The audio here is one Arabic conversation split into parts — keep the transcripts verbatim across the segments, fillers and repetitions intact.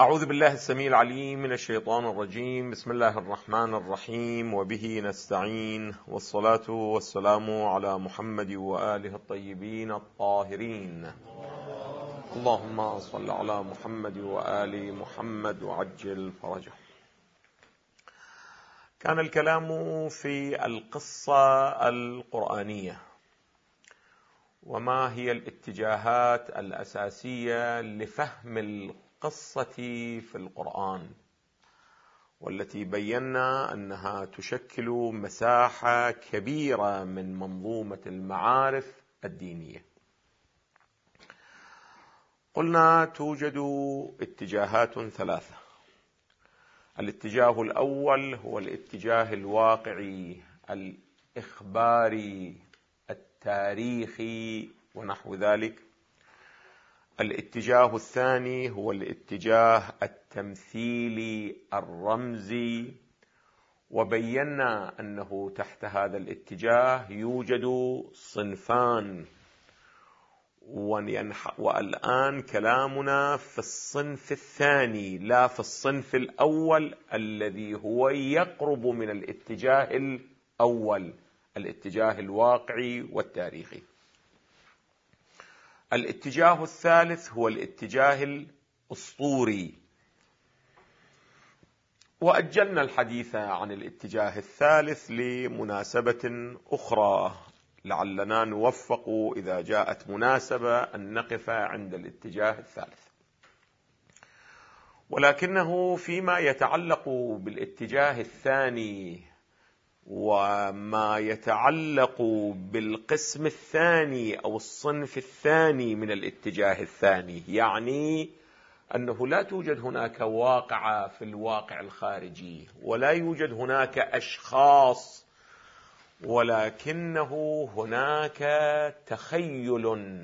أعوذ بالله السميع العليم من الشيطان الرجيم. بسم الله الرحمن الرحيم، وبه نستعين، والصلاة والسلام على محمد وآله الطيبين الطاهرين. اللهم صل على محمد وآل محمد وعجل فرجه. كان الكلام في القصة القرآنية، وما هي الاتجاهات الأساسية لفهم القصة في القرآن، والتي بينا أنها تشكل مساحة كبيرة من منظومة المعارف الدينية. قلنا توجد اتجاهات ثلاثة. الاتجاه الأول هو الاتجاه الواقعي الإخباري التاريخي ونحو ذلك. الاتجاه الثاني هو الاتجاه التمثيلي الرمزي، وبينا أنه تحت هذا الاتجاه يوجد صنفان، والآن كلامنا في الصنف الثاني لا في الصنف الأول الذي هو يقرب من الاتجاه الأول، الاتجاه الواقعي والتاريخي. الاتجاه الثالث هو الاتجاه الأسطوري، وأجلنا الحديث عن الاتجاه الثالث لمناسبة أخرى، لعلنا نوفق إذا جاءت مناسبة أن نقف عند الاتجاه الثالث. ولكنه فيما يتعلق بالاتجاه الثاني وما يتعلق بالقسم الثاني أو الصنف الثاني من الاتجاه الثاني، يعني أنه لا توجد هناك واقعة في الواقع الخارجي، ولا يوجد هناك أشخاص، ولكنه هناك تخيل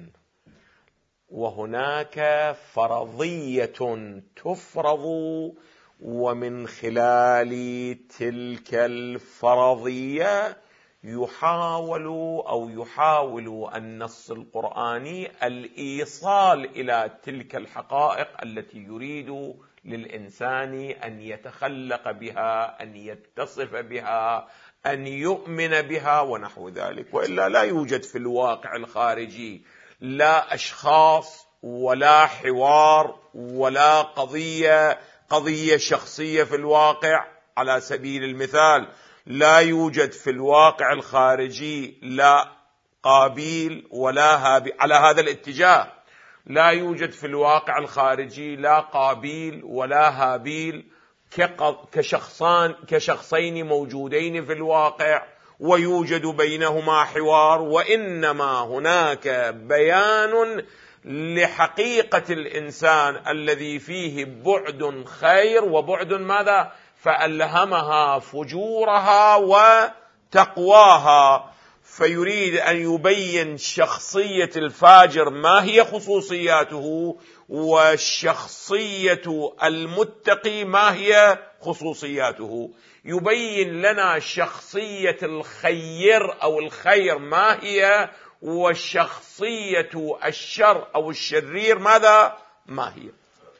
وهناك فرضية تفرض، ومن خلال تلك الفرضية يحاول أو يحاول النص القرآني الإيصال إلى تلك الحقائق التي يريد للإنسان أن يتخلق بها، أن يتصف بها، أن يؤمن بها ونحو ذلك. وإلا لا يوجد في الواقع الخارجي لا أشخاص ولا حوار ولا قضية قضية شخصية في الواقع. على سبيل المثال، لا يوجد في الواقع الخارجي لا قابيل ولا هابيل. على هذا الاتجاه لا يوجد في الواقع الخارجي لا قابيل ولا هابيل كشخصان كشخصين موجودين في الواقع ويوجد بينهما حوار، وإنما هناك بيان لحقيقة الإنسان الذي فيه بعد خير وبعد ماذا؟ فألهمها فجورها وتقواها، فيريد أن يبين شخصية الفاجر ما هي خصوصياته، والشخصية المتقي ما هي خصوصياته. يبين لنا شخصية الخير أو الخير ما هي، والشخصية الشر أو الشرير ماذا ما هي.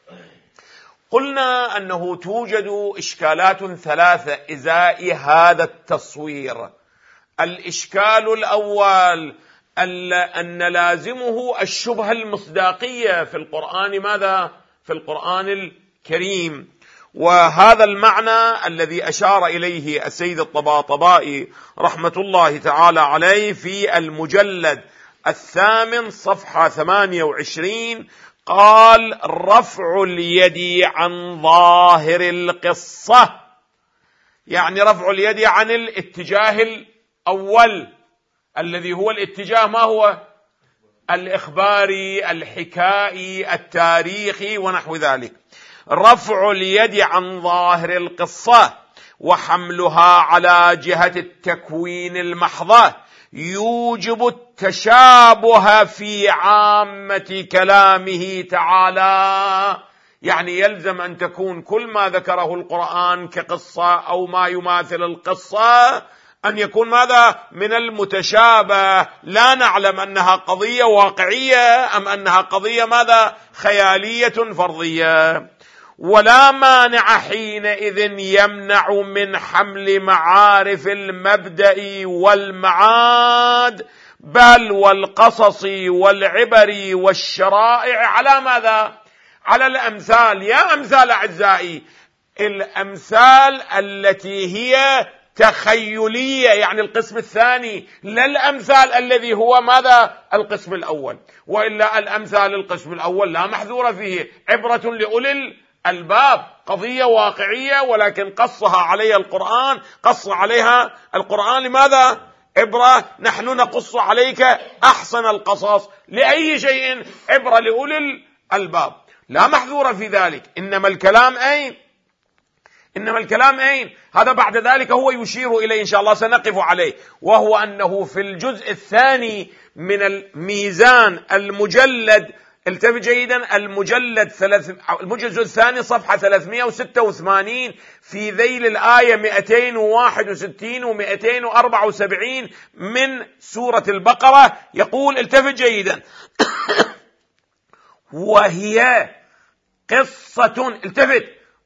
قلنا أنه توجد إشكالات ثلاثة إزاء هذا التصوير. الإشكال الأول أن لازمه الشبهة المصداقية في القرآن ماذا؟ في القرآن الكريم. وهذا المعنى الذي أشار إليه السيد الطباطبائي رحمة الله تعالى عليه في المجلد الثامن صفحة ثمانية وعشرين، قال: رفع اليد عن ظاهر القصة، يعني رفع اليد عن الاتجاه الأول الذي هو الاتجاه ما هو؟ الإخباري الحكائي التاريخي ونحو ذلك. رفع اليد عن ظاهر القصة وحملها على جهة التكوين المحضة يوجب التشابه في عامة كلامه تعالى، يعني يلزم أن تكون كل ما ذكره القرآن كقصة أو ما يماثل القصة أن يكون ماذا؟ من المتشابه. لا نعلم أنها قضية واقعية أم أنها قضية ماذا؟ خيالية فرضية. ولا مانع حينئذ يمنع من حمل معارف المبدأ والمعاد بل والقصص والعبر والشرائع على ماذا؟ على الأمثال. يا أمثال أعزائي، الأمثال التي هي تخيلية، يعني القسم الثاني، لا الأمثال الذي هو ماذا؟ القسم الأول. وإلا الأمثال القسم الأول لا محذور فيه، عبرة لأولي الباب، قضية واقعية ولكن قصها عليها القرآن، قص عليها القرآن لماذا؟ عبرة، نحن نقص عليك أحسن القصص. لأي شيء؟ عبرة لأولي الباب، لا محذور في ذلك. إنما الكلام أين؟ إنما الكلام أين؟ هذا بعد ذلك هو يشير إليه إن شاء الله، سنقف عليه، وهو أنه في الجزء الثاني من الميزان المجلد، التفت جيدا، المجلد ثلاث المجلد الثاني صفحة ثلاثمائة وستة وثمانين في ذيل الآية مئتين وواحد وستين ومئتين وأربعة وسبعين من سورة البقرة، يقول التفت جيدا وهي قصة، التفت،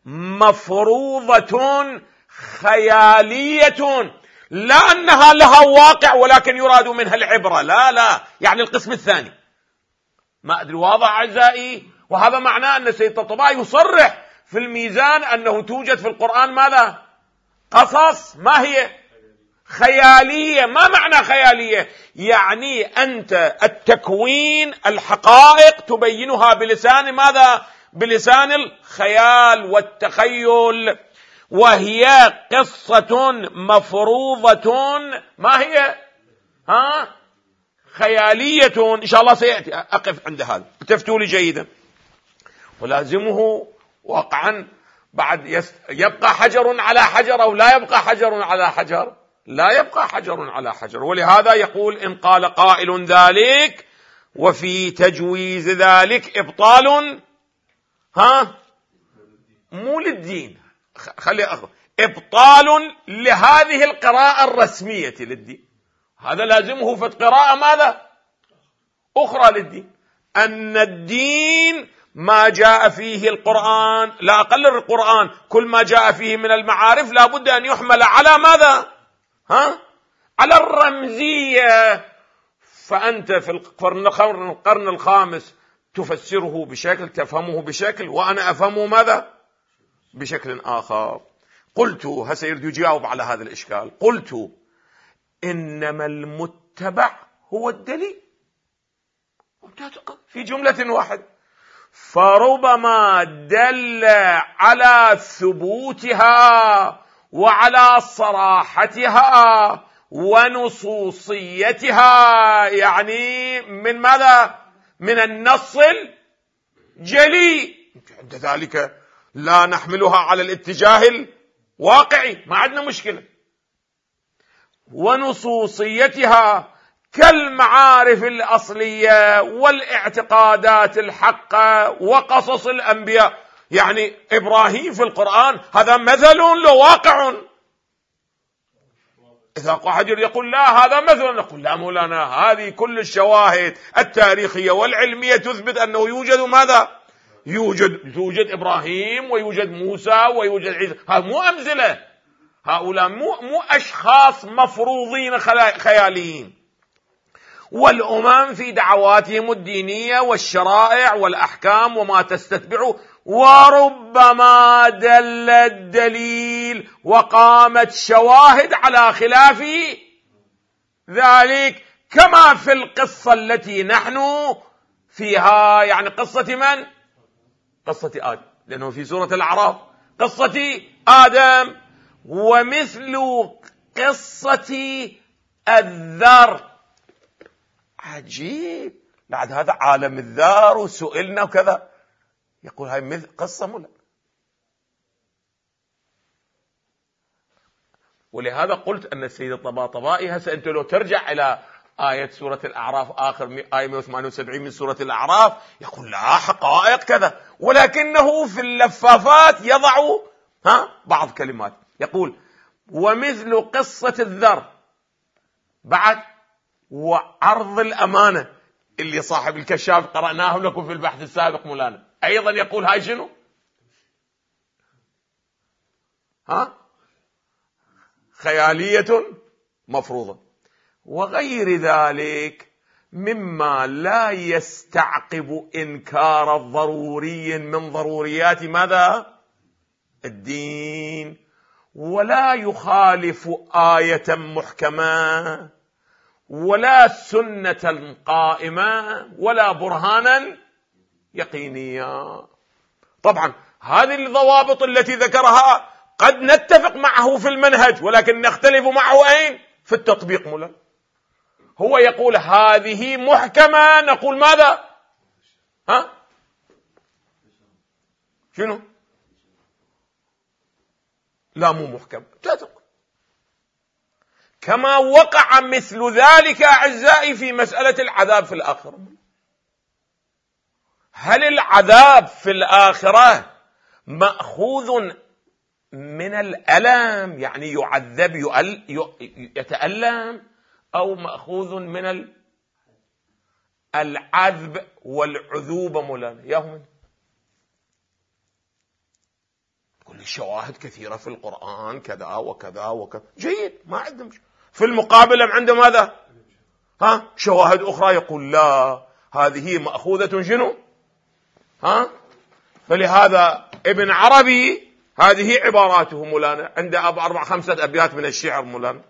مفروضة خيالية، لا أنها لها واقع ولكن يراد منها العبرة، لا لا، يعني القسم الثاني. ما أدري واضح أعزائي؟ وهذا معناه أن سيد الطباطبائي يصرح في الميزان أنه توجد في القرآن ماذا؟ قصص ما هي؟ خيالية. ما معنى خيالية؟ يعني أنت التكوين، الحقائق تبينها بلسان ماذا؟ بلسان الخيال والتخيل. وهي قصة مفروضة ما هي؟ ها؟ خيالية. إن شاء الله سيأتي، أقف عند هذا، التفتوا لي جيدا. ولازمه واقعا بعد يس... يبقى حجر على حجر أو لا يبقى حجر على حجر؟ لا يبقى حجر على حجر. ولهذا يقول إن قال قائل ذلك وفي تجويز ذلك إبطال، ها، مو للدين، خلي أخذ إبطال لهذه القراءة الرسمية للدين. هذا لازمه في القراءة ماذا؟ أخرى للدين، أن الدين ما جاء فيه القرآن، لا أقل القرآن، كل ما جاء فيه من المعارف لا بد أن يحمل على ماذا؟ ها؟ على الرمزية. فأنت في القرن الخامس تفسره بشكل، تفهمه بشكل، وأنا أفهمه ماذا؟ بشكل آخر. قلت، هسه يريد يجاوب على هذا الإشكال، قلت إنما المتبع هو الدليل في جملة واحدة، فربما دل على ثبوتها وعلى صراحتها ونصوصيتها، يعني من ماذا؟ من النص الجلي. عند ذلك لا نحملها على الاتجاه الواقعي، ما عندنا مشكلة. ونصوصيتها كالمعارف الأصلية والاعتقادات الحقة وقصص الأنبياء. يعني إبراهيم في القرآن هذا مثل له واقع. إذا أحد يقول لا هذا مثل، نقول لا مولانا، هذه كل الشواهد التاريخية والعلمية تثبت أنه يوجد ماذا؟ يوجد توجد إبراهيم ويوجد موسى ويوجد عيسى. هذا مو أمثلة، هؤلاء مو مو أشخاص مفروضين خياليين. والأمم في دعواتهم الدينية والشرائع والأحكام وما تستتبعه، وربما دل الدليل وقامت شواهد على خلاف ذلك، كما في القصة التي نحن فيها، يعني قصة من؟ قصة آدم، لأنه في سورة الأعراف قصة آدم. ومثل قصة الذر. عجيب، بعد هذا عالم الذر وسئلنا وكذا، يقول هاي مثل قصة ملا. ولهذا قلت أن السيد الطباطبائي هسه أنت لو ترجع إلى آية سورة الأعراف، آخر آية مئة وثمانية وسبعين من سورة الأعراف، يقول لا حقائق كذا، ولكنه في اللفافات يضع ها بعض كلمات، يقول ومثل قصة الذر، بعد وعرض الأمانة اللي صاحب الكشاف قرأناه لكم في البحث السابق مولانا، أيضا يقول هاي شنو؟ ها خيالية مفروضة، وغير ذلك مما لا يستعقب إنكار ضروري من ضروريات ماذا؟ الدين، ولا يخالف آية محكمة ولا سنة قائمة ولا برهانا يقينيا. طبعا هذه الضوابط التي ذكرها قد نتفق معه في المنهج، ولكن نختلف معه أين؟ في التطبيق. مولا هو يقول هذه محكمة، نقول ماذا؟ ها شنو؟ لا مو محكم. كما وقع مثل ذلك أعزائي في مسألة العذاب في الآخرة. هل العذاب في الآخرة مأخوذ من الألم، يعني يعذب يتألم، أو مأخوذ من العذب والعذوبة؟ مولانا يوم كل الشواهد كثيرة في القرآن كذا وكذا وكذا، جيد، ما عندهم. في المقابل عنده ماذا؟ ها شواهد أخرى يقول لا، هذه مأخوذة شنو؟ ها فلهذا ابن عربي هذه عباراته مولانا، عنده أربع خمسة أبيات من الشعر مولانا،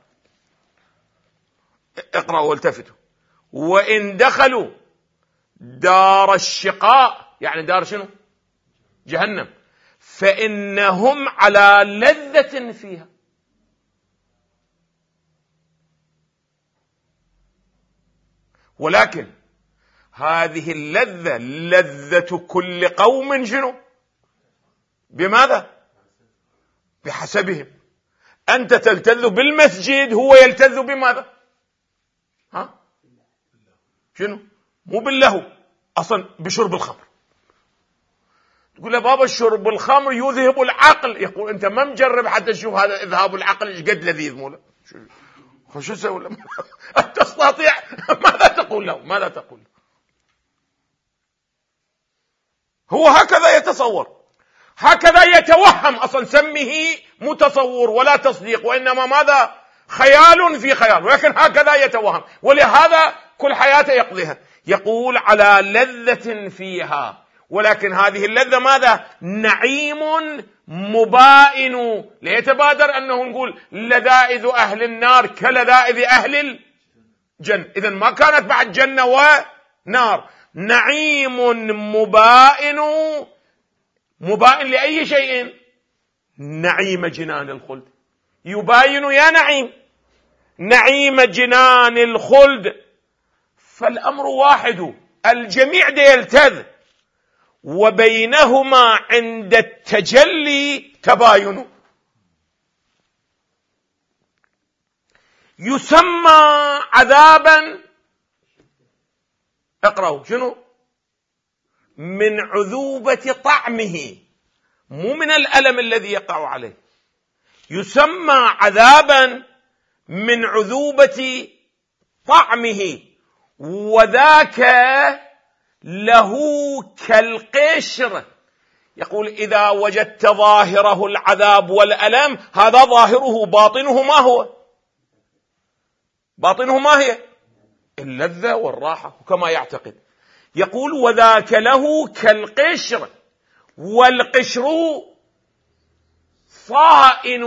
اقرأوا والتفتوا. وإن دخلوا دار الشقاء، يعني دار شنو؟ جهنم، فإنهم على لذة فيها. ولكن هذه اللذة لذة كل قوم شنو؟ بماذا؟ بحسبهم. أنت تلتذ بالمسجد، هو يلتذ بماذا؟ ها شنو؟ مو باللهو، أصلا بشرب الخمر. تقول له بابا شرب الخمر يذهب العقل، يقول أنت ما مجرب حتى تشوف هذا إذهاب العقل إيش قد لذيذ. مولا شو تسوي له؟ تستطيع ماذا تقول له؟ ماذا تقول له؟ هو هكذا يتصور، هكذا يتوهم. أصلا سمه متصور ولا تصديق، وإنما ماذا؟ خيال في خيال، ولكن هكذا يتوهم، ولهذا كل حياته يقضيها. يقول على لذة فيها، ولكن هذه اللذة ماذا؟ نعيم مبائن. ليتبادر أنه نقول لذائذ أهل النار كلذائذ أهل الجنة، إذن ما كانت بعد جنة ونار. نعيم مبائن، مبائن لأي شيء؟ نعيم جنان الخلد. يباين يا نعيم نعيم جنان الخلد، فالأمر واحد، الجميع يلتذ، وبينهما عند التجلي تباين. يسمى عذابا، اقرأوا شنو؟ من عذوبة طعمه، مو من الألم الذي يقع عليه. يسمى عذابا من عذوبة طعمه، وذاك له كالقشر. يقول إذا وجدت ظاهره العذاب والألم، هذا ظاهره، باطنه ما هو؟ باطنه ما هي؟ اللذة والراحة كما يعتقد. يقول وذاك له كالقشر، والقشر صائن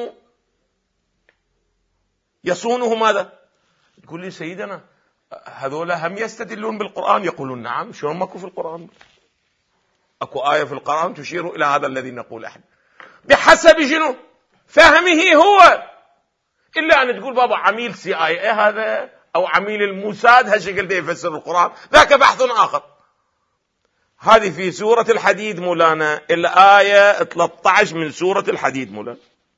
يصونه ماذا؟ يقول لي سيدنا هذولا هم يستدلون بالقرآن؟ يقولون نعم. شلون ماكو في القرآن؟ اكو آية في القرآن تشير إلى هذا الذي نقول احنا بحسب شنو؟ فهمه هو. إلا أن تقول بابا عميل سي آي اي هذا أو عميل الموساد هالشكل ده يفسر القرآن، ذاك بحث آخر. هذه في سورة الحديد مولانا، الآية ثلاثة عشر من سورة الحديد مولانا.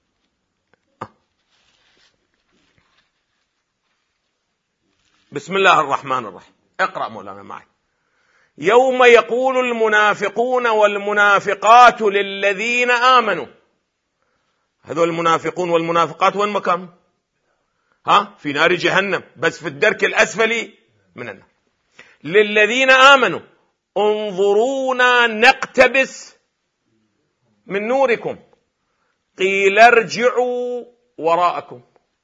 بسم الله الرحمن الرحيم، اقرأ مولانا معي. يوم يقول المنافقون والمنافقات للذين آمنوا، هذول المنافقون والمنافقات وين مكان؟ ها في نار جهنم، بس في الدرك الأسفل من النار. للذين آمنوا انظرونا نقتبس من نوركم. قيل ارجعوا وراءكم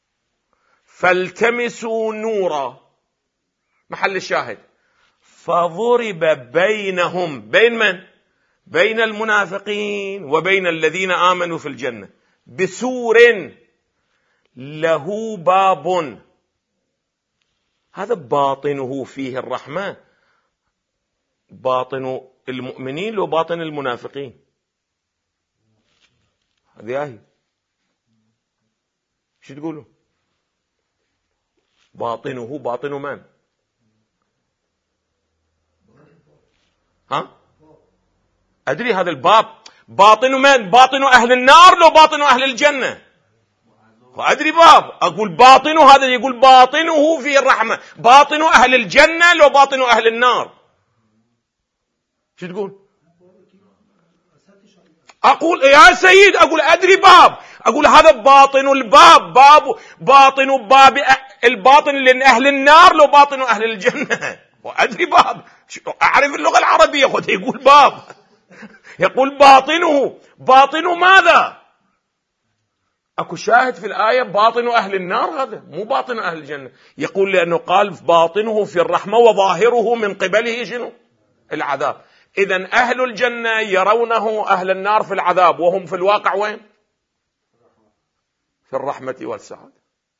فالتمسوا نورا، محل الشاهد، فضرب بينهم، بين من؟ بين المنافقين وبين الذين آمنوا في الجنة، بسور له باب، هذا باطنه فيه الرحمة، باطن المؤمنين وباطن المنافقين. هذه آية، شو تقولوا؟ باطنه باطن من؟ ها؟ أدري هذا الباب باطن من؟ باطن أهل النار لو باطن أهل الجنة؟ أدري باب أقول باطنه، هذا يقول باطنه فيه الرحمة، باطن أهل الجنة لو باطن أهل النار. شو تقول؟ أقول يا سيد، أقول أدري باب، أقول هذا باطن الباب، باب باطن باب الباطن لأهل النار لو باطن أهل الجنة. وأدري باب، أعرف اللغة العربية، خذ يقول باب، يقول باطنه، باطن ماذا؟ أكو شاهد في الآية باطن أهل النار، هذا مو باطن أهل الجنة. يقول لأنه قال باطنه في الرحمة وظاهره من قبله شنو؟ العذاب. إذن أهل الجنة يرونه أهل النار في العذاب، وهم في الواقع وين؟ في الرحمة والسعادة.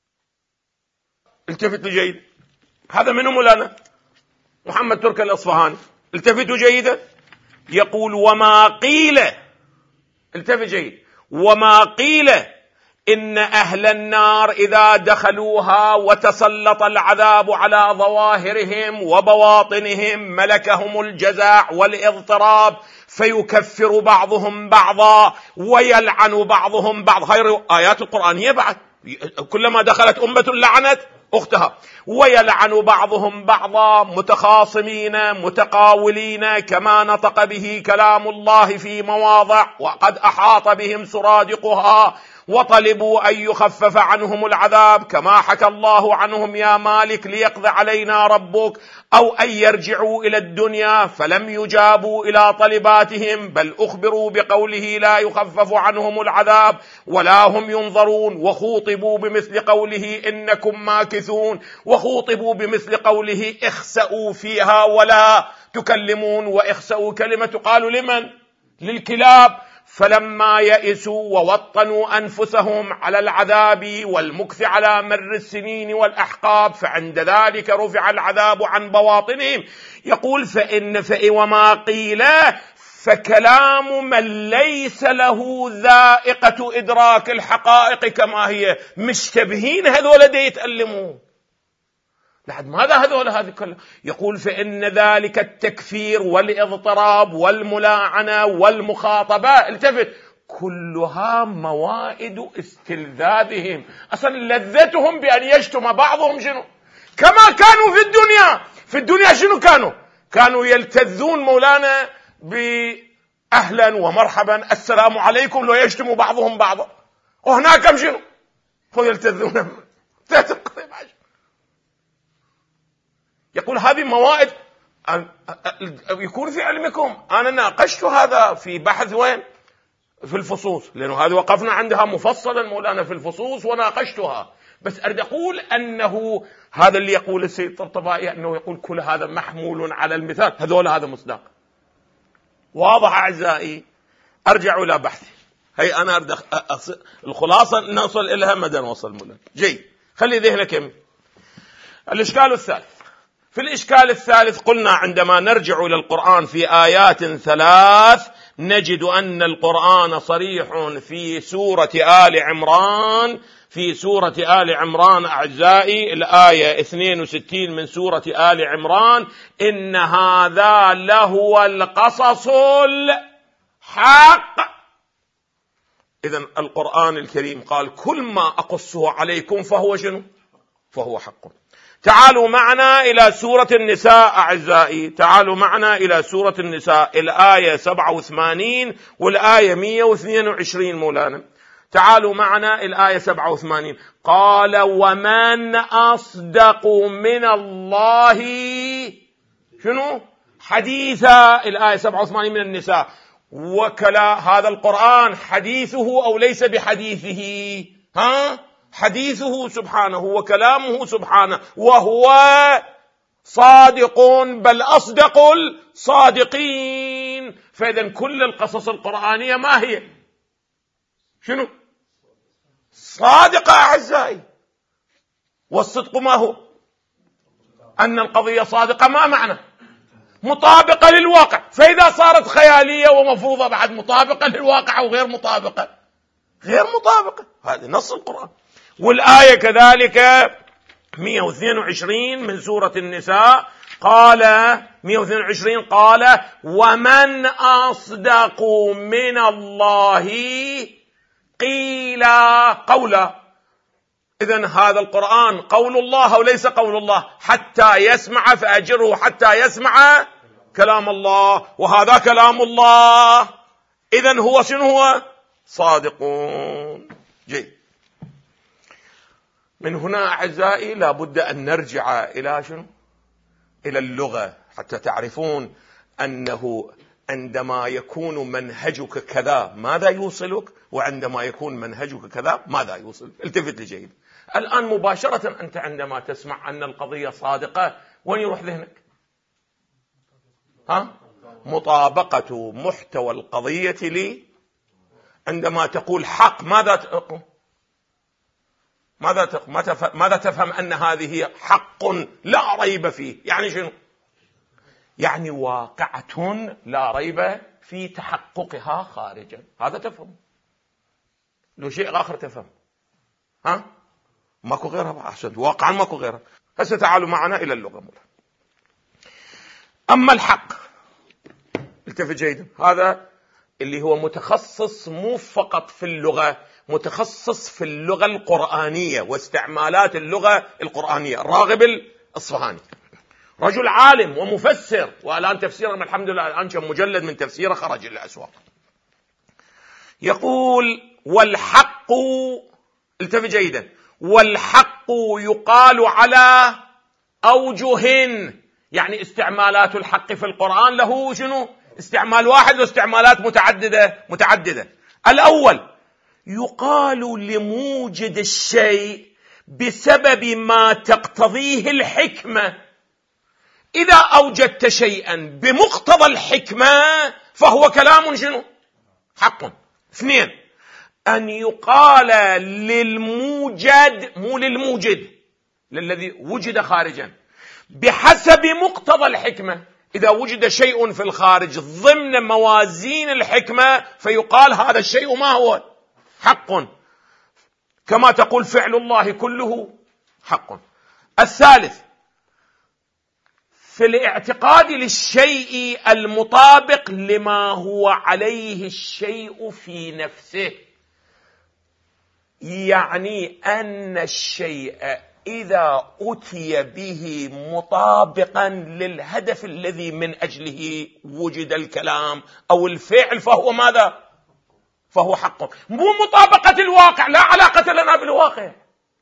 التفتوا جيدا، هذا منهم ولا محمد تركي الأصفهاني، التفتوا جيدا، يقول وما قيل، التفت جيد، وما قيل إن أهل النار إذا دخلوها وتسلط العذاب على ظواهرهم وبواطنهم ملكهم الجزع والاضطراب فيكفر بعضهم بعضا ويلعن بعضهم بعض. هاي آيات القرآنية بعد، كلما دخلت أمة لعنت أختها، ويلعن بعضهم بعضا متخاصمين متقاولين كما نطق به كلام الله في مواضع وقد أحاط بهم سرادقها، وطلبوا أن يخفف عنهم العذاب كما حكى الله عنهم يا مالك ليقضي علينا ربك، أو أن يرجعوا إلى الدنيا فلم يجابوا إلى طلباتهم بل أخبروا بقوله لا يخفف عنهم العذاب ولا هم ينظرون، وخوطبوا بمثل قوله إنكم ماكثون، وخوطبوا بمثل قوله اخسأوا فيها ولا تكلمون، واخسأوا كلمة قالوا لمن؟ للكلاب. فلما يئسوا ووطنوا أنفسهم على العذاب والمكث على مر السنين والأحقاب فعند ذلك رفع العذاب عن بواطنهم. يقول فإن فإن وما قيل فكلام من ليس له ذائقة إدراك الحقائق كما هي، مشتبهين هذول دي يتألمون لحد ماذا هذول هذه كلها. يقول فإن ذلك التكفير والإضطراب والملاعنة والمخاطبة، التفت، كلها موائد استلذاذهم، أصلا لذتهم بأن يشتم بعضهم شنو؟ كما كانوا في الدنيا. في الدنيا شنو كانوا؟ كانوا يلتذون مولانا بأهلا ومرحبا السلام عليكم لو يشتموا بعضهم بعضا، وهناك شنو؟ هو يلتذون يقول هذه موائد. يكون في علمكم أنا ناقشت هذا في بحث وين؟ في الفصوص، لأنه هذه وقفنا عندها مفصلا مولانا في الفصوص وناقشتها. بس أريد أقول أنه هذا اللي يقول السيد الطبطبائي أنه يقول كل هذا محمول على المثال، هذول هذا مصداق واضح. أعزائي أرجع إلى بحثي، هي أنا أريد الخلاصة نوصل إليها مدى نوصل مولانا. جيد، خلي ذهنك يمين. الإشكال الثالث، في الإشكال الثالث قلنا عندما نرجع إلى القرآن في آيات ثلاث نجد أن القرآن صريح في سورة آل عمران، في سورة آل عمران أعزائي الآية اثنين وستين من سورة آل عمران، إن هذا لهو القصص الحق. إذن القرآن الكريم قال كل ما أقصه عليكم فهو شنو؟ فهو حق. تعالوا معنا إلى سورة النساء أعزائي، تعالوا معنا إلى سورة النساء الآية سبعة وثمانين والآية مئة واثنين وعشرين مولانا. تعالوا معنا الآية سبعة وثمانين، قال ومن أصدق من الله شنو؟ حديثا. الآية سبعة وثمانين من النساء، وكلا هذا القرآن حديثه أو ليس بحديثه؟ ها حديثه سبحانه وكلامه سبحانه، وهو صادق بل أصدق الصادقين. فإذا كل القصص القرآنية ما هي؟ شنو؟ صادقة أعزائي. والصدق ما هو؟ أن القضية صادقة. ما معنى؟ مطابقة للواقع. فإذا صارت خيالية ومفروضة بعد مطابقة للواقع أو غير مطابقة؟ غير مطابقة. هذا نص القرآن. والآية كذلك مئة واثنين وعشرين من سورة النساء قال مئة واثنين وعشرين قال ومن أصدق من الله قيلا قولا. إذن هذا القرآن قول الله أو ليس قول الله؟ حتى يسمع فأجره حتى يسمع كلام الله، وهذا كلام الله. إذن هو شنو هو؟ صادقون. جيد. من هنا أعزائي لابد أن نرجع إلى شنو؟ إلى اللغة، حتى تعرفون أنه عندما يكون منهجك كذا ماذا يوصلك، وعندما يكون منهجك كذا ماذا يوصلك. التفت لي جيد. الآن مباشرة أنت عندما تسمع أن القضية صادقة وين يروح ذهنك؟ ها؟ مطابقة محتوى القضية لي. عندما تقول حق ماذا تقول؟ ماذا تفهم؟ ماذا تفهم أن هذه حق لا ريب فيه؟ يعني شنو؟ يعني واقعة لا ريب في تحققها خارجا. هذا تفهم. لو شيء آخر تفهم. ها؟ ماكو غيرها. أحسن. واقعا ماكو غيرها. هسه تعالوا معنا إلى اللغة مولا. أما الحق التفت جيدا، هذا اللي هو متخصص مو فقط في اللغة، متخصص في اللغة القرآنية واستعمالات اللغة القرآنية. الراغب الأصفهاني رجل عالم ومفسر، والآن تفسيره الحمد لله الآن كم مجلد من تفسيره خرج إلى الأسواق. يقول والحق التفت جيدا، والحق يقال على أوجه، يعني استعمالات الحق في القرآن له شنو؟ استعمال واحد واستعمالات متعددة متعددة. الأول يقال لموجد الشيء بسبب ما تقتضيه الحكمة. إذا أوجدت شيئا بمقتضى الحكمة فهو كلام شنو؟ حق. اثنين أن يقال للموجد مو للموجد للذي وجد خارجا بحسب مقتضى الحكمة. إذا وجد شيء في الخارج ضمن موازين الحكمة فيقال هذا الشيء ما هو؟ حق. كما تقول فعل الله كله حق. الثالث في الاعتقاد للشيء المطابق لما هو عليه الشيء في نفسه، يعني أن الشيء إذا أتي به مطابقا للهدف الذي من أجله وجد الكلام أو الفعل فهو ماذا؟ فهو حق. مو مطابقة الواقع، لا علاقة لنا بالواقع.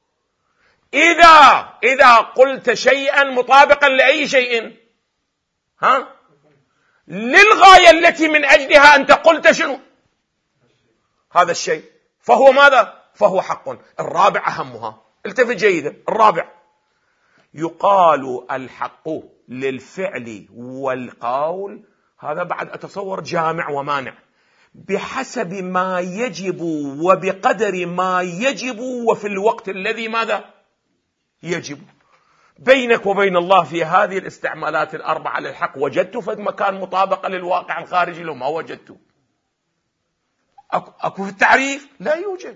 إذا إذا قلت شيئا مطابقا لأي شيء، ها؟ للغاية التي من أجلها أنت قلت شنو؟ هذا الشيء فهو ماذا؟ فهو حق. الرابع أهمها، التفت جيدا. الرابع يقال الحق للفعل والقول، هذا بعد أتصور جامع ومانع، بحسب ما يجب وبقدر ما يجب وفي الوقت الذي ماذا يجب. بينك وبين الله في هذه الاستعمالات الأربعة للحق وجدت فد مكان مطابقة للواقع الخارجي لو ما وجدت؟ أكو في التعريف؟ لا يوجد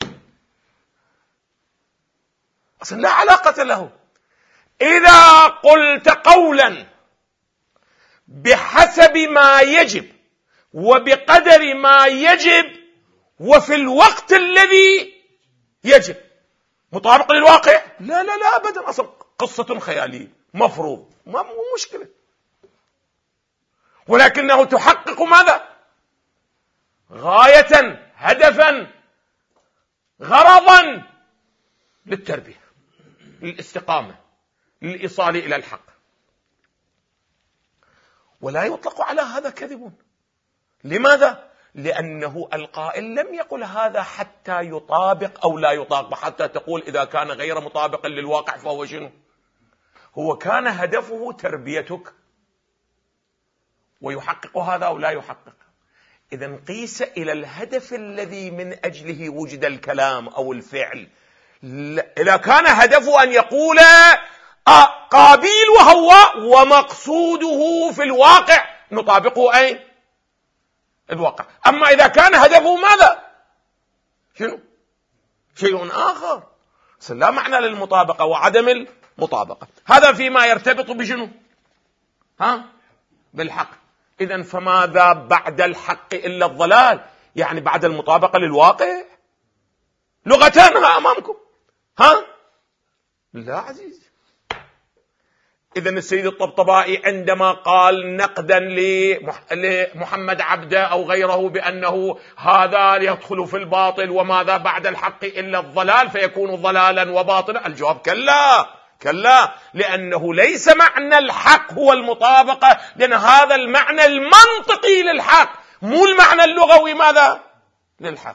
أصلا، لا علاقة له. إذا قلت قولا بحسب ما يجب وبقدر ما يجب وفي الوقت الذي يجب مطابق للواقع؟ لا لا لا أبدا، أصلا قصة خيالية مفروض، ما مو مشكلة، ولكنه تحقق ماذا؟ غاية، هدفا، غرضا للتربية، للاستقامة، للإيصال إلى الحق. ولا يطلق على هذا كذب، لماذا؟ لأنه القائل لم يقل هذا حتى يطابق أو لا يطابق، حتى تقول إذا كان غير مطابقا للواقع فهو شنو؟ هو كان هدفه تربيتك ويحقق هذا أو لا يحقق. إذن قيس إلى الهدف الذي من أجله وجد الكلام أو الفعل. إذا كان هدفه أن يقول قابيل وهواء ومقصوده في الواقع نطابقه أين؟ الواقع. أما إذا كان هدفه ماذا؟ شنو؟ شيء آخر، لا معنى للمطابقة وعدم المطابقة. هذا فيما يرتبط بشنو؟ ها؟ بالحق. إذن فماذا بعد الحق إلا الضلال؟ يعني بعد المطابقة للواقع لغتان أمامكم. ها؟ لا عزيز. إذن السيد الطبطبائي عندما قال نقدا لمحمد عبده أو غيره بأنه هذا يدخل في الباطل وماذا بعد الحق إلا الضلال فيكون ضلالا وباطلا، الجواب كلا كلا، لأنه ليس معنى الحق هو المطابقة، لأن هذا المعنى المنطقي للحق مو المعنى اللغوي ماذا؟ للحق.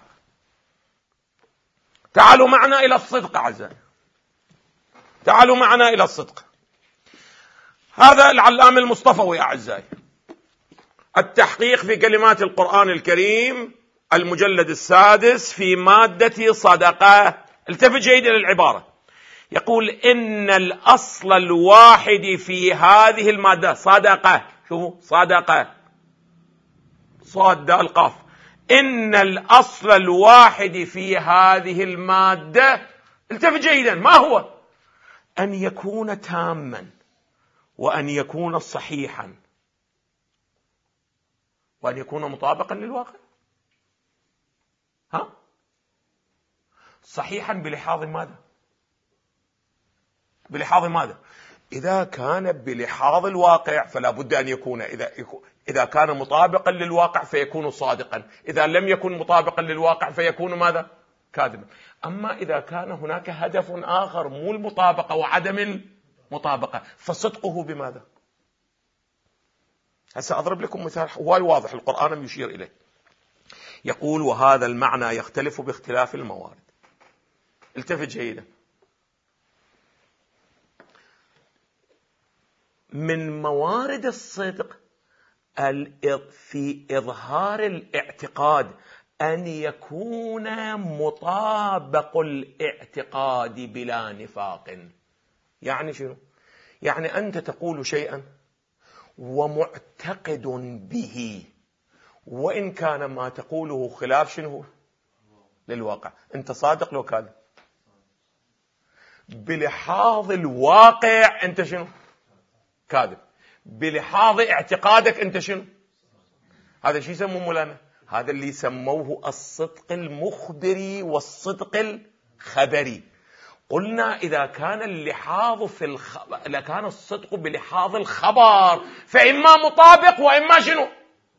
تعالوا معنا إلى الصدق أعزائي، تعالوا معنا إلى الصدق. هذا العلامة المصطفوي أعزائي، التحقيق في كلمات القرآن الكريم، المجلد السادس، في مادة صدقة. التفت جيدا للعبارة، يقول إن الأصل الواحد في هذه المادة صدقة. شوفوا صدقة، صاد دال قاف. إن الأصل الواحد في هذه المادة، التفت جيدا، ما هو؟ أن يكون تاما، وأن يكون صحيحا، وأن يكون مطابقا للواقع. ها؟ صحيحا بلحاظ ماذا؟ بلحاظ ماذا؟ إذا كان بلحاظ الواقع فلا بد أن يكون، إذا, إذا كان مطابقا للواقع فيكون صادقا، إذا لم يكن مطابقا للواقع فيكون ماذا؟ كاذبا. أما إذا كان هناك هدف آخر مو المطابقة وعدم المطابقة فصدقه بماذا؟ هسه أضرب لكم مثال واي واضح القرآن يشير إليه. يقول وهذا المعنى يختلف باختلاف الموارد. التفت جيدا، من موارد الصدق في إظهار الاعتقاد أن يكون مطابق الاعتقاد بلا نفاق. يعني شنو؟ يعني أنت تقول شيئا ومعتقد به، وإن كان ما تقوله خلاف شنو للواقع، أنت صادق لو كان بلحاظ الواقع أنت شنو؟ كاذب. بلحاظ اعتقادك أنت شنو؟ هذا شيء يسموه مولانا، هذا اللي سموه الصدق المخبري والصدق الخبري. قلنا إذا كان اللحاظ في الخ... إذا كان الصدق بلحاظ الخبر فإما مطابق وإما شنو؟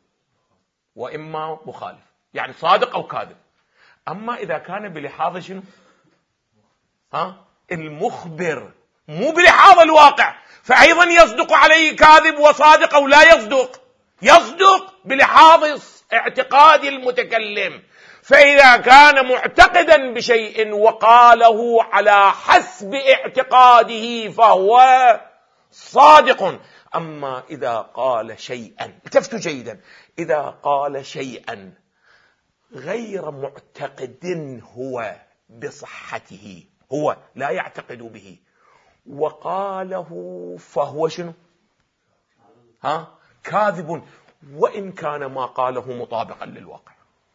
وإما مخالف، يعني صادق أو كاذب. أما إذا كان بلحاظ شنو؟ ها؟ المخبر مو بلحاظ الواقع فأيضا يصدق عليه كاذب وصادق أو لا يصدق؟ يصدق بلحاظ اعتقاد المتكلم. فإذا كان معتقدا بشيء وقاله على حسب اعتقاده فهو صادق. أما إذا قال شيئا، التفتوا جيدا، إذا قال شيئا غير معتقد هو بصحته، هو لا يعتقد به، وقاله فهو شنو؟ ها؟ كاذب، وإن كان ما قاله مطابقا للواقع.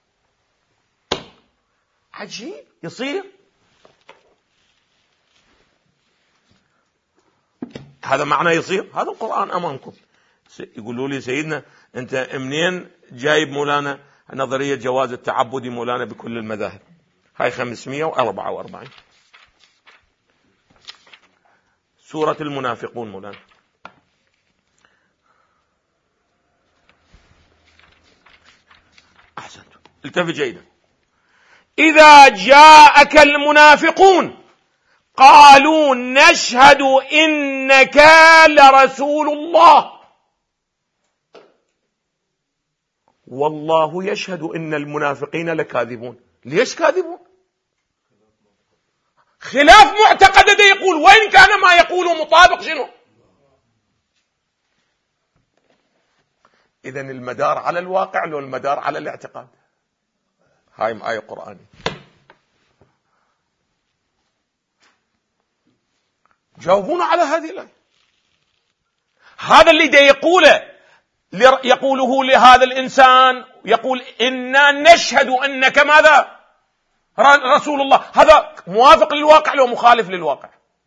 عجيب يصير هذا معنى يصير. هذا القرآن أمامكم. يقولوا لي سيدنا أنت منين جايب مولانا نظرية جواز التعبد مولانا بكل المذاهب؟ هاي خمسمائة وأربعة وأربعين سورة المنافقون مولانا. أحسنت، التفت جيدا. إذا جاءك المنافقون قالوا نشهد إنك لرسول الله والله يشهد إن المنافقين لكاذبون. ليش كاذبون؟ خلاف معتقد يقول، وإن كان ما يقوله مطابق شنو؟ إذن المدار على الواقع لو المدار على الاعتقاد. هاي آية قرآنية. جاوبونا على هذه الآية. هذا اللي دا يقوله يقوله لهذا الإنسان، يقول إنا نشهد أنك ماذا؟ رسول الله. هذا موافق للواقع لو مخالف للواقع؟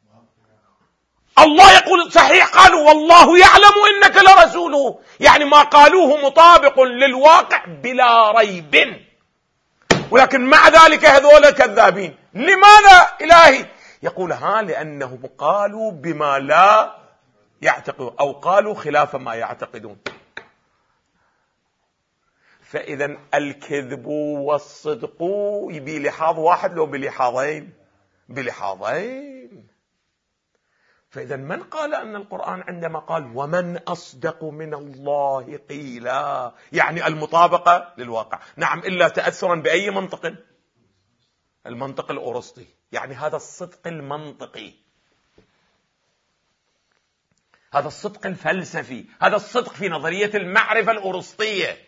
الله يقول صحيح قالوا والله يعلم إنك لرسوله، يعني ما قالوه مطابق للواقع بلا ريب، ولكن مع ذلك هذول كذابين. لماذا إلهي؟ يقول ها لأنهم قالوا بما لا يعتقدون، أو قالوا خلاف ما يعتقدون. فإذا الكذب والصدق يبي لحاظ واحد لو بلحاظين؟ بلحاظين. فإذا من قال أن القرآن عندما قال ومن أصدق من الله قيلا، يعني المطابقة للواقع. نعم، إلا تأثرا بأي منطق؟ المنطق الأرسطي، يعني هذا الصدق المنطقي، هذا الصدق الفلسفي، هذا الصدق في نظرية المعرفة الأرسطية.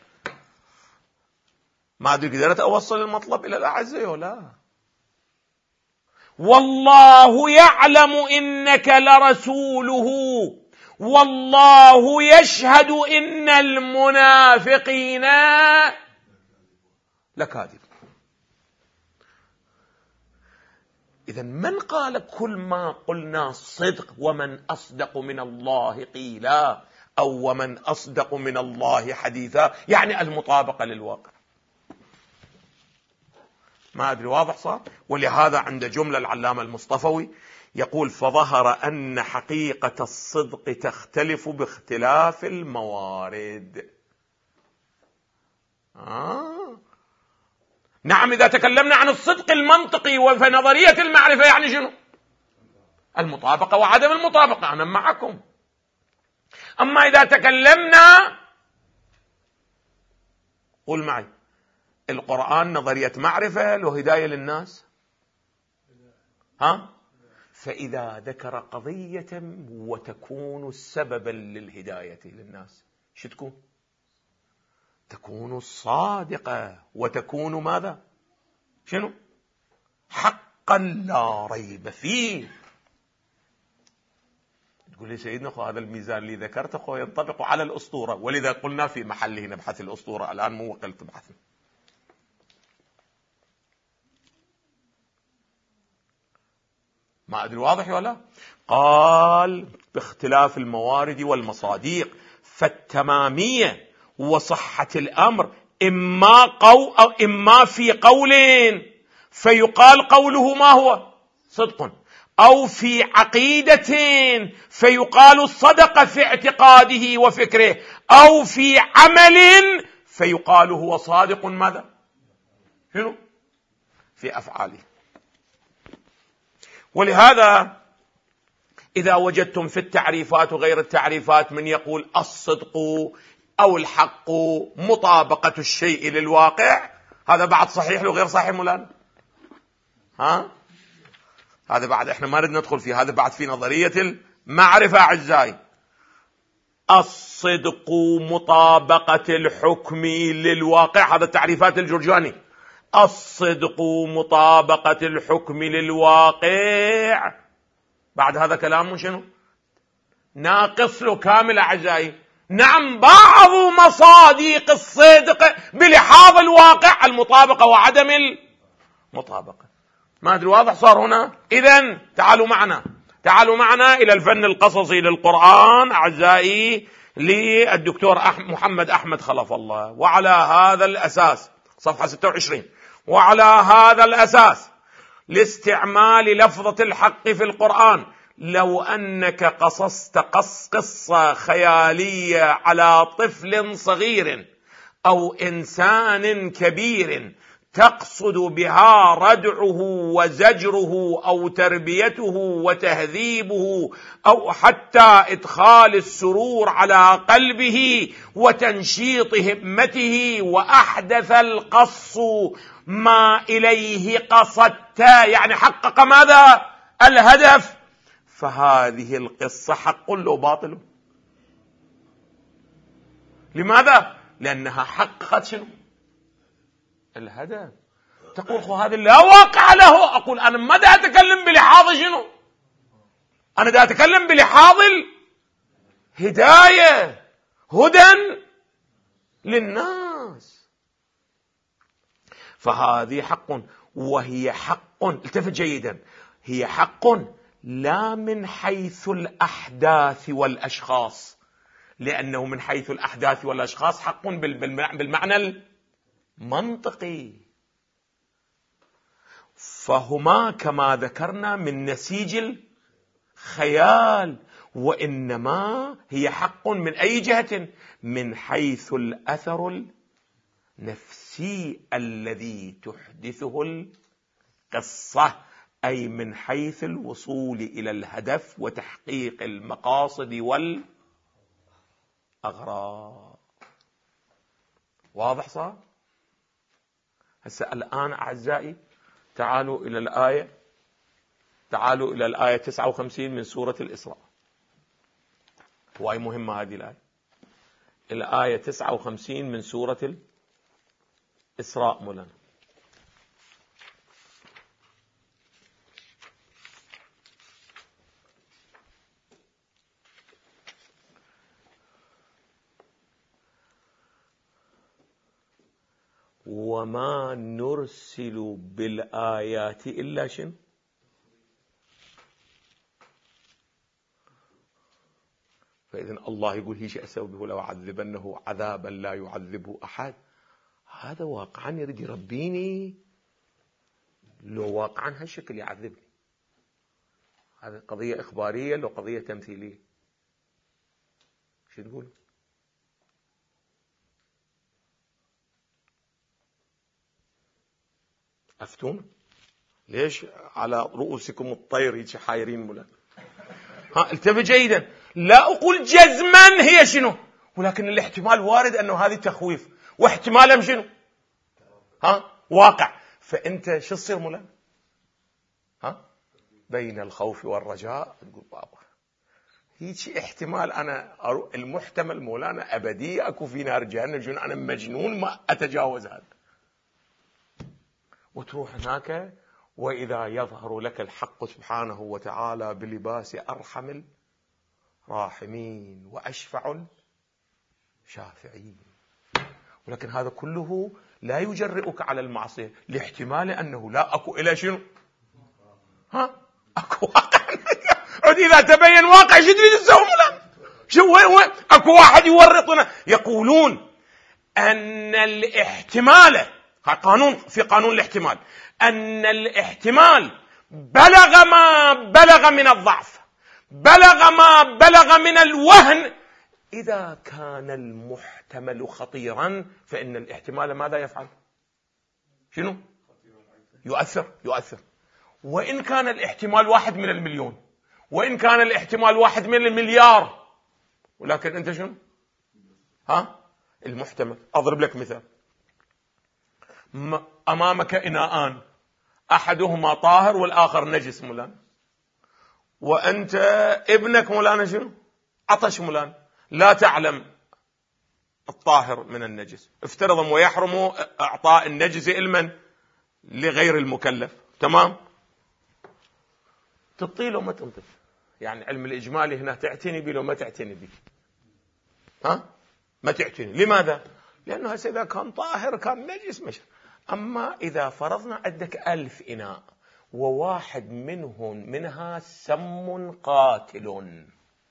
ما أدري قدرت أوصل المطلب إلى الأعزة ولا؟ والله يعلم إنك لرسوله والله يشهد إن المنافقين لكاذب. إذن من قال كل ما قلنا صدق ومن أصدق من الله قيلا، أو ومن أصدق من الله حديثا، يعني المطابقة للواقع. ما أدري واضح صار؟ ولهذا عند جملة العلامة المصطفوي يقول فظهر أن حقيقة الصدق تختلف باختلاف الموارد. آه. نعم، إذا تكلمنا عن الصدق المنطقي وفي نظرية المعرفة يعني شنو؟ المطابقة وعدم المطابقة، أنا معكم. أما إذا تكلمنا، قول معي، القرآن نظرية معرفة وهداية للناس، ها؟ فإذا ذكر قضية وتكون سببا للهداية للناس، شو تكون؟ تكون صادقة وتكون ماذا؟ شنو؟ حقا لا ريب فيه. تقول لي سيدنا أخو هذا الميزان اللي ذكرته أخو ينطبق على الأسطورة، ولذا قلنا في محله نبحث الأسطورة، الآن مو وقت بحثنا. ما أدري واضح ولا؟ قال باختلاف الموارد والمصاديق، فالتمامية وصحة الأمر إما قو أو إما في قولين فيقال قوله ما هو صدق، أو في عقيدتين فيقال الصدق في اعتقاده وفكره، أو في عمل فيقال هو صادق ماذا؟ شنو؟ في أفعاله. ولهذا إذا وجدتم في التعريفات وغير التعريفات من يقول الصدق أو الحق مطابقة الشيء للواقع، هذا بعد صحيح وغير صحيح مولانا؟ ها؟ هذا بعد احنا ما نريد ندخل فيه، هذا بعد في نظرية المعرفة أعزائي. الصدق مطابقة الحكم للواقع، هذا التعريفات الجرجاني. الصدق مطابقة الحكم للواقع، بعد هذا كلام شنو؟ ناقص له كامل أعزائي. نعم، بعض مصادق الصدق بلحاظ الواقع المطابقة وعدم المطابقة. ما أدري واضح صار هنا؟ إذن تعالوا معنا تعالوا معنا إلى الفن القصصي للقرآن أعزائي للدكتور محمد أحمد خلف الله. وعلى هذا الأساس صفحة ستة وعشرين، وعلى هذا الأساس لاستعمال لفظة الحق في القرآن، لو أنك قصصت قص قصة خيالية على طفل صغير أو إنسان كبير تقصد بها ردعه وزجره أو تربيته وتهذيبه أو حتى إدخال السرور على قلبه وتنشيط همته، وأحدث القص ما إليه قصدت، يعني حقق ماذا؟ الهدف. فهذه القصة حق لو باطل. لماذا؟ لأنها حققت شنو؟ الهدف. تقول خو هذا لا واقع له. أقول أنا ما دا أتكلم بلحاظ شنو؟ أنا دا أتكلم بلحاظ الهداية، هدى للناس. فهذه حق، وهي حق، التفت جيدا، هي حق لا من حيث الأحداث والأشخاص، لأنه من حيث الأحداث والأشخاص حق بالمعنى المنطقي، فهما كما ذكرنا من نسيج الخيال، وإنما هي حق من أي جهة؟ من حيث الأثر النفسي الذي تحدثه القصة، أي من حيث الوصول إلى الهدف وتحقيق المقاصد والأغراض. واضح صار؟ هسه الآن أعزائي تعالوا إلى الآية تعالوا إلى الآية تسعة وخمسين من سورة الإسراء. وهي مهمة هذه الآية، الآية تسعة وخمسين من سورة الإسراء مولانا. وما نرسل بالآيات إلا شن. فإذن الله يقول هيش أسوي به لو عذبنه عذابا لا يعذبه أحد. هذا واقعا يريد يربيني، لو واقعا هالشكل يعذبني. هذه قضية إخبارية لو قضية تمثيلية. شو تقول؟ أفتون ليش على رؤوسكم الطير هيك حايرين مولا؟ ها التفت جيدا، لا أقول جزما هي شنو، ولكن الاحتمال وارد أنه هذه تخويف، واحتمالهم شنو؟ ها واقع. فأنت شو تصير مولا؟ ها بين الخوف والرجاء تقول بابا هيك احتمال. أنا المحتمل مولانا أبدي أكو في نار جهنم، أنا مجنون ما أتجاوز هذا. وتروح هناك وإذا يظهر لك الحق سبحانه وتعالى بلباس أرحم الراحمين وأشفع الشافعين. ولكن هذا كله لا يجرئك على المعصية، لاحتمال أنه لا أكو إلى شنو؟ ها أكو واقع. إذا تبين واقع شو تريد تسوي؟ شو وين أكو واحد يورطنا يقولون أن الاحتمال، قانون في قانون الاحتمال، أن الاحتمال بلغ ما بلغ من الضعف، بلغ ما بلغ من الوهن، إذا كان المحتمل خطيرا فإن الاحتمال ماذا يفعل؟ شنو؟ يؤثر يؤثر. وإن كان الاحتمال واحد من المليون، وإن كان الاحتمال واحد من المليار، ولكن أنت شنو؟ ها المحتمل. أضرب لك مثال، أمامك إناءان، أحدهما طاهر والآخر نجس مولانا، وأنت ابنك مولانا شنو؟ عطش مولانا، لا تعلم الطاهر من النجس، افترض ويحرم إعطاء النجس لمن؟ لغير المكلف. تمام؟ تطيل وما تنطي، يعني علم الإجمالي هنا تعتني بي لو ما تعتني بي؟ ها ما تعتني. لماذا؟ لأنه هسه إذا كان طاهر كان نجس مش. أما إذا فرضنا عندك ألف إناء وواحد منهم منها سم قاتل،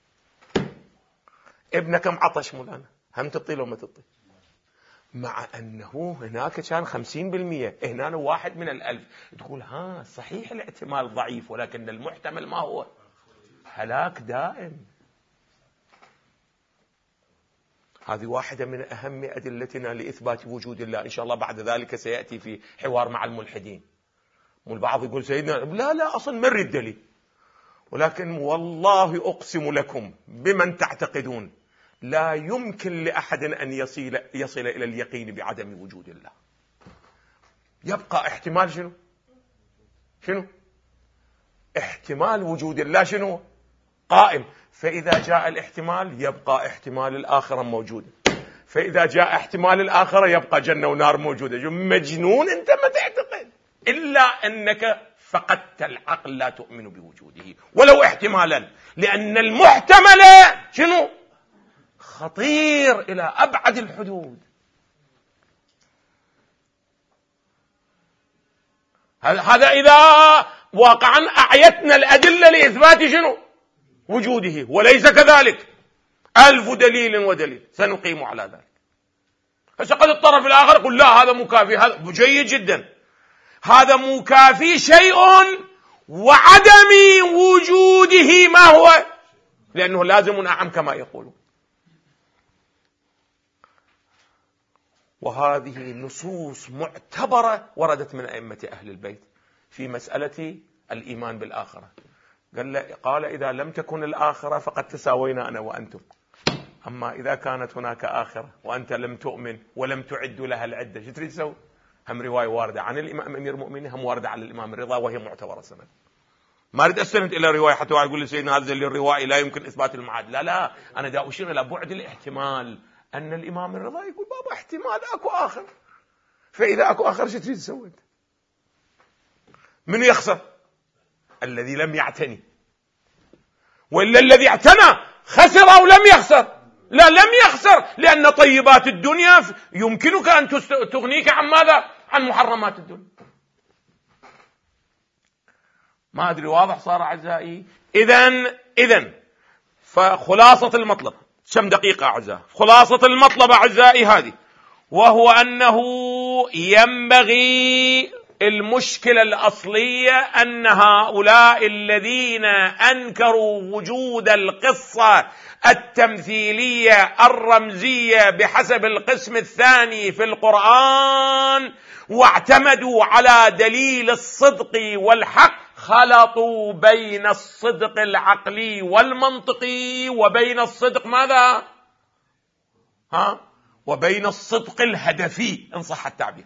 ابنك معطش مولانا، هم تطي لو ما تطي؟ مع أنه هناك كان خمسين بالمئة، هنا واحد من الألف. تقول ها صحيح الاحتمال ضعيف، ولكن المحتمل ما هو؟ هلاك دائم. هذه واحدة من أهم أدلتنا لإثبات وجود الله. إن شاء الله بعد ذلك سيأتي في حوار مع الملحدين. والبعض يقول سيدنا لا لا أصلا ما نريد دليل، ولكن والله أقسم لكم بمن تعتقدون لا يمكن لأحد أن يصل, يصل إلى اليقين بعدم وجود الله. يبقى احتمال شنو؟ شنو؟ احتمال وجود الله شنو؟ قائم. فإذا جاء الاحتمال يبقى احتمال الآخرة موجودة، فإذا جاء احتمال الآخرة يبقى جنة ونار موجودة. مجنون أنت ما تعتقد، إلا أنك فقدت العقل، لا تؤمن بوجوده ولو احتمالا، لأن المحتمل شنو؟ خطير إلى أبعد الحدود. هذا إذا واقعا أعيتنا الأدلة لإثبات شنو؟ وجوده، وليس كذلك. ألف دليل ودليل سنقيم على ذلك. هسه قد الطرف الآخر يقول لا هذا مكافي، هذا جيد جدا، هذا مكافي شيء وعدم وجوده ما هو؟ لأنه لازم أعم كما يقولون. وهذه نصوص معتبرة وردت من أئمة أهل البيت في مسألة الإيمان بالآخرة. قال, قال إذا لم تكن الآخرة فقد تساوينا أنا وأنتم، أما إذا كانت هناك آخرة وأنت لم تؤمن ولم تعد لها العدة شو تريد تسوي؟ هم رواية واردة عن الإمام أمير المؤمنين، هم واردة على الإمام الرضا وهي معتبرة سند. ما أريد أستند إلى رواية حتى واحد يقول لي سيدنا هذا الروائي لا يمكن إثبات المعاد. لا لا، أنا دا أشير إلى بعد الاحتمال، أن الإمام الرضا يقول بابا احتمال أكو آخر، فإذا أكو آخر شو تريد تسوي؟ من يخسر؟ الذي لم يعتني، وإلا الذي اعتنى خسر أو لم يخسر؟ لا، لم يخسر، لأن طيبات الدنيا يمكنك أن تغنيك عن ماذا؟ عن محرمات الدنيا. ما أدري واضح صار أعزائي؟ إذن إذن فخلاصة المطلب، كم دقيقة أعزائي؟ خلاصة المطلب أعزائي هذه، وهو أنه ينبغي، المشكلة الأصلية أن هؤلاء الذين أنكروا وجود القصة التمثيلية الرمزية بحسب القسم الثاني في القرآن واعتمدوا على دليل الصدق والحق، خلطوا بين الصدق العقلي والمنطقي وبين الصدق ماذا؟ ها؟ وبين الصدق الهدفي إن صح التعبير.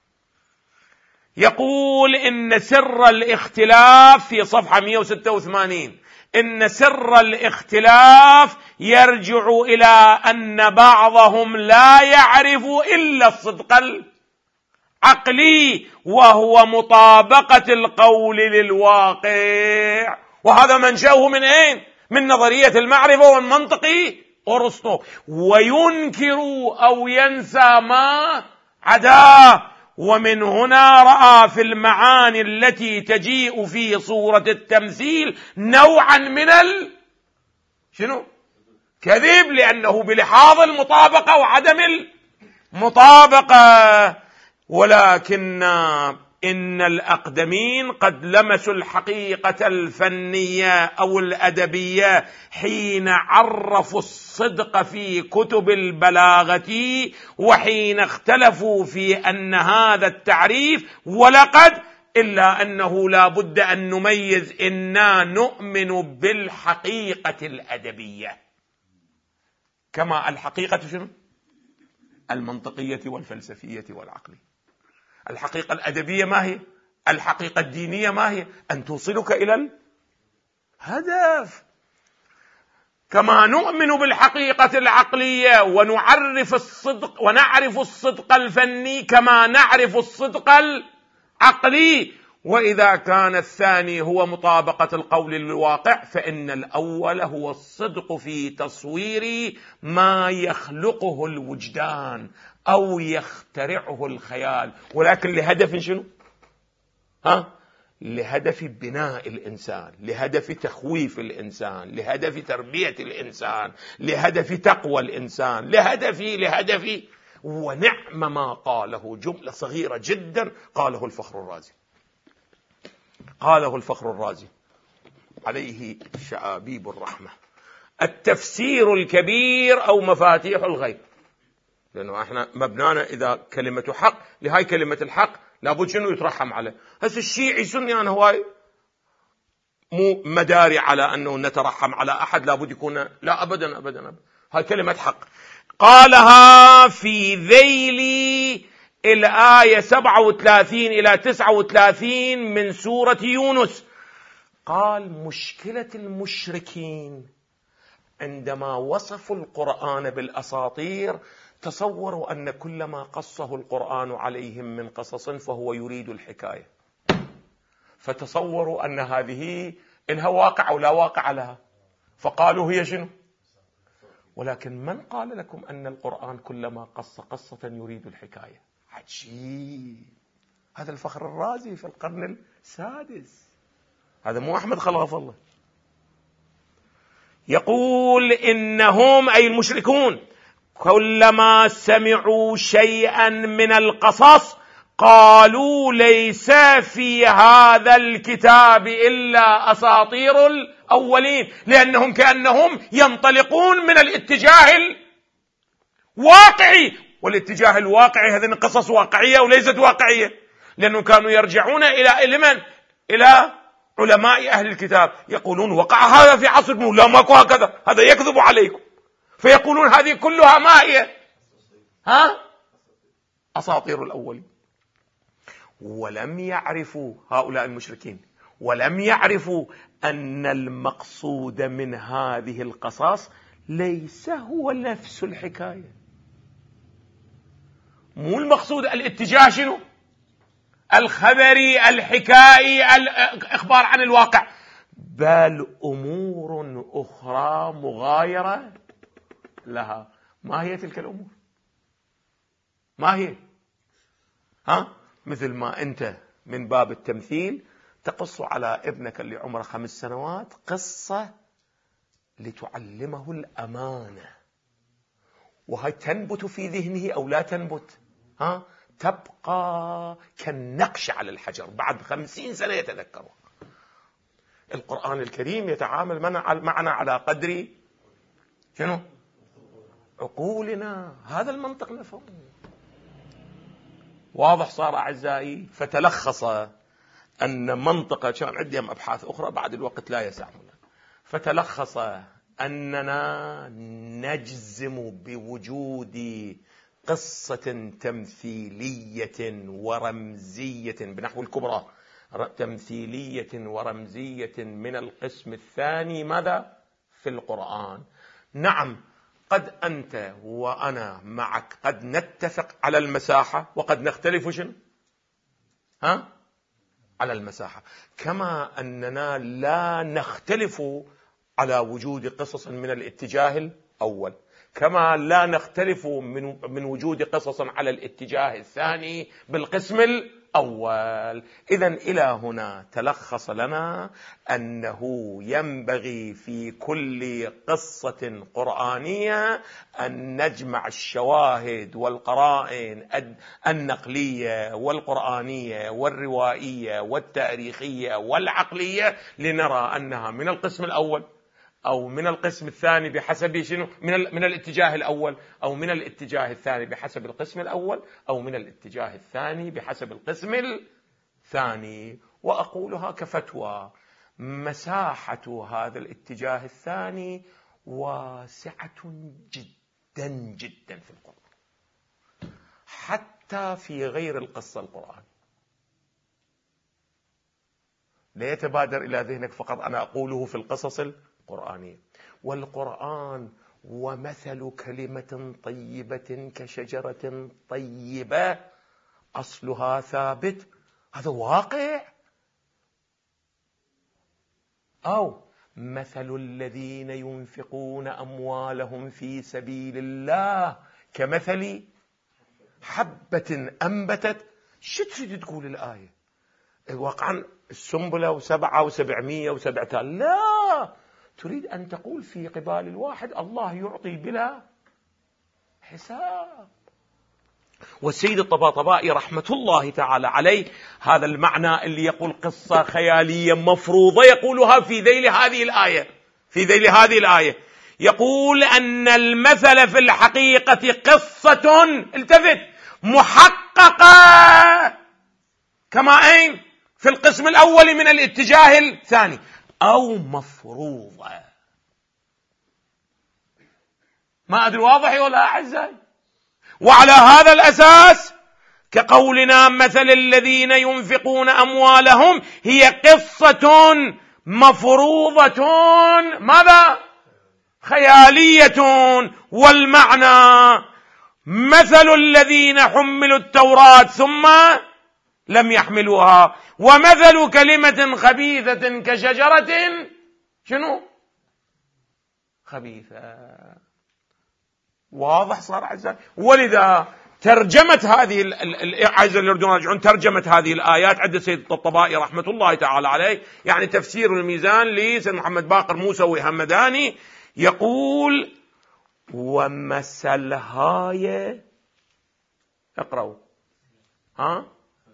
يقول إن سر الاختلاف في صفحة مئة وستة وثمانين، إن سر الاختلاف يرجع إلى أن بعضهم لا يعرف إلا الصدق العقلي وهو مطابقة القول للواقع، وهذا منشأه من أين؟ من نظرية المعرفة والمنطقي أرسطو. وينكر أو ينسى ما عداه، ومن هنا رأى في المعاني التي تجيء في صورة التمثيل نوعا من ال شنو؟ كذب، لأنه بلحاظ المطابقة وعدم المطابقة. ولكن إن الأقدمين قد لمسوا الحقيقة الفنية أو الأدبية حين عرفوا الصدق في كتب البلاغة، وحين اختلفوا في أن هذا التعريف ولقد، إلا أنه لا بد أن نميز إنا نؤمن بالحقيقة الأدبية، كما الحقيقة شنو؟ المنطقية والفلسفية والعقلية. الحقيقة الأدبية ما هي؟ الحقيقة الدينية ما هي؟ أن توصلك إلى الهدف. كما نؤمن بالحقيقة العقلية ونعرف الصدق ونعرف الصدق الفني كما نعرف الصدق العقلي. وإذا كان الثاني هو مطابقة القول للواقع، فإن الأول هو الصدق في تصوير ما يخلقه الوجدان أو يخترعه الخيال، ولكن لهدف شنو؟ ها؟ لهدف بناء الإنسان، لهدف تخويف الإنسان، لهدف تربية الإنسان، لهدف تقوى الإنسان، لهدف لهدف ونعم ما قاله، جملة صغيرة جدا قاله الفخر الرازي، قاله الفخر الرازي عليه شآبيب الرحمة: التفسير الكبير أو مفاتيح الغيب. لأنه احنا مبنانا إذا كلمة حق لهاي كلمة الحق لابد شنو يترحم عليه. هسه الشيعي سني أنا هواي مو مداري على أنه نترحم على أحد، لابد يكون لا أبدا أبدا, أبداً. هاي كلمة حق قالها في ذيل الآية سبعة وثلاثين إلى تسعة وثلاثين من سورة يونس. قال مشكلة المشركين عندما وصفوا القرآن بالأساطير تصوروا أن كل ما قصه القرآن عليهم من قصص فهو يريد الحكاية، فتصوروا أن هذه إنها واقع أو لا واقع لها، فقالوا هي شنو. ولكن من قال لكم أن القرآن كلما قص قصة يريد الحكاية؟ عجيب. هذا الفخر الرازي في القرن السادس، هذا مو أحمد خلف الله. يقول إنهم أي المشركون كلما سمعوا شيئا من القصص قالوا ليس في هذا الكتاب إلا أساطير الأولين، لأنهم كأنهم ينطلقون من الاتجاه الواقعي، والاتجاه الواقعي هذه قصص واقعية وليست واقعية، لأنهم كانوا يرجعون إلى لمن؟ إلى علماء أهل الكتاب يقولون وقع هذا في عصر ابنه، لا ماكو هكذا، هذا يكذب عليكم، فيقولون هذه كلها ما هي؟ ها؟ أساطير الأولين. ولم يعرفوا هؤلاء المشركين، ولم يعرفوا أن المقصود من هذه القصص ليس هو نفس الحكاية. مو المقصود الاتجاه شنو؟ الخبري الحكائي الإخبار عن الواقع، بل أمور أخرى مغايرة لها. ما هي تلك الأمور؟ ما هي؟ ها؟ مثل ما أنت من باب التمثيل تقص على ابنك اللي عمره خمس سنوات قصة لتعلمه الأمانة، وهي تنبت في ذهنه أو لا تنبت؟ ها؟ تبقى كالنقش على الحجر، بعد خمسين سنة يتذكره. القرآن الكريم يتعامل معنا على قدر شنو؟ عقولنا. هذا المنطق نفهمه. واضح صار أعزائي؟ فتلخص أن منطقة، كان عندي أبحاث أخرى بعد الوقت لا يسعنا، فتلخص أننا نجزم بوجود قصة تمثيلية ورمزية بنحو الكبرى، تمثيلية ورمزية من القسم الثاني ماذا؟ في القرآن. نعم، قد أنت وأنا معك قد نتفق على المساحة وقد نختلف شنو؟ ها؟ على المساحة، كما أننا لا نختلف على وجود قصص من الاتجاه الأول، كما لا نختلف من من وجود قصص على الاتجاه الثاني بالقسم الأول. إذن إلى هنا تلخص لنا أنه ينبغي في كل قصة قرآنية أن نجمع الشواهد والقرائن النقلية والقرآنية والروائية والتاريخية والعقلية لنرى أنها من القسم الأول أو من القسم الثاني بحسب شنو؟ من من الاتجاه الأول، أو من الاتجاه الثاني بحسب القسم الأول، أو من الاتجاه الثاني بحسب القسم الثاني. وأقولها كفتوى: مساحة هذا الاتجاه الثاني واسعة جدا جدا في القرآن، حتى في غير القصة القرآن. لا يتبادر إلى ذهنك فقط أنا أقوله في القصص القرآنية. والقرآن ومثل كلمة طيبة كشجرة طيبة أصلها ثابت، هذا واقع. أو مثل الذين ينفقون أموالهم في سبيل الله كمثل حبة أنبتت. شو تريد تقول الآية؟ واقعا السنبلة وسبعة وسبعمية وسبعة آلاف؟ لا، تريد أن تقول في قبال الواحد الله يعطي بلا حساب. والسيد الطباطبائي رحمة الله تعالى عليه هذا المعنى اللي يقول قصة خيالية مفروضة يقولها في ذيل هذه الآية، في ذيل هذه الآية يقول أن المثل في الحقيقة قصة، التفت، محققة، كما أين في القسم الأول من الاتجاه الثاني، أو مفروضة. ما أدري واضح ولا أعزائي؟ وعلى هذا الأساس كقولنا مثل الذين ينفقون أموالهم هي قصة مفروضة، ماذا؟ خيالية. والمعنى مثل الذين حملوا التوراة ثم لم يحملوها، ومثل كلمة خبيثة كشجرة شنو؟ خبيثة. واضح صار أعزائي؟ ولذا ترجمة هذه الأعزاء اللي يردون يرجعون ترجمة هذه الآيات عند سيد الطبائي رحمة الله تعالى عليه، يعني تفسير الميزان لسيد محمد باقر موسوي همداني، يقول ومثل هاي، اقرأوا، ها،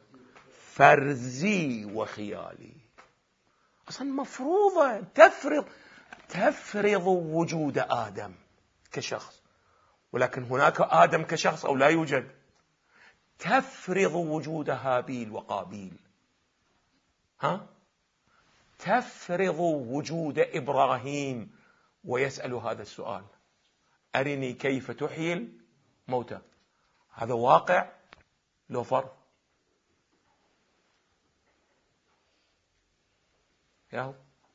فرزي وخيالي. أصلا مفروضة، تفرض تفرض وجود آدم كشخص، ولكن هناك آدم كشخص أو لا يوجد؟ تفرض وجود هابيل وقابيل، ها؟ تفرض وجود إبراهيم ويسأل هذا السؤال، أرني كيف تحيي الموتى. هذا واقع لو فرض. ياهو،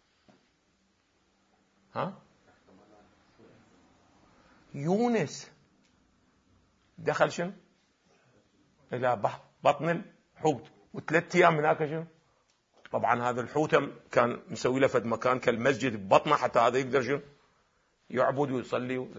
ها؟ يونس دخل شنو إلى بطن الحوت، وثلاث أيام هناك شنو. طبعا هذا الحوت كان مسوي له فد مكان كالمسجد ببطنه حتى هذا يقدر شنو يعبد ويصلي و...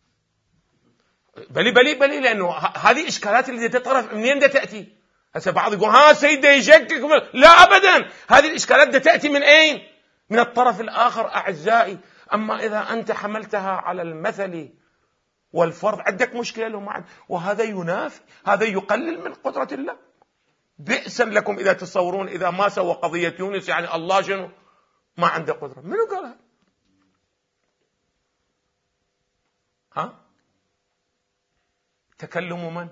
بلي بلي بلي لأنه هذه إشكالات اللي تطرف منين ده تأتي. هسه بعض يقول ها سيد ده يشكك، لا أبدا، هذه الإشكالات ده تأتي من أين؟ من الطرف الآخر أعزائي. أما إذا أنت حملتها على المثل والفرض عندك مشكلة له معا، وهذا ينافي، هذا يقلل من قدرة الله. بئسا لكم إذا تصورون إذا ما سوى قضية يونس يعني الله شنو ما عنده قدرة. منو قالها؟ ها؟ تكلم من؟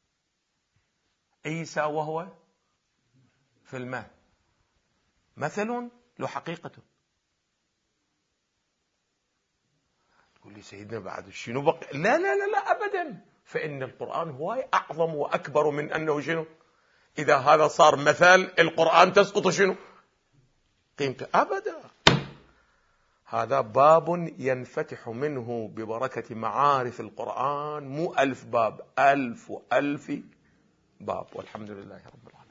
عيسى وهو في الماء، مثل له حقيقته. تقول لي سيدنا بعد شنو بقى؟ لا لا لا لا أبدا، فإن القرآن هو أعظم وأكبر من أنه شنو. إذا هذا صار مثل القرآن تسقط شنو قيمته أبدا. هذا باب ينفتح منه ببركة معارف القرآن، مو ألف باب، ألف وألف باب، والحمد لله رب العالمين.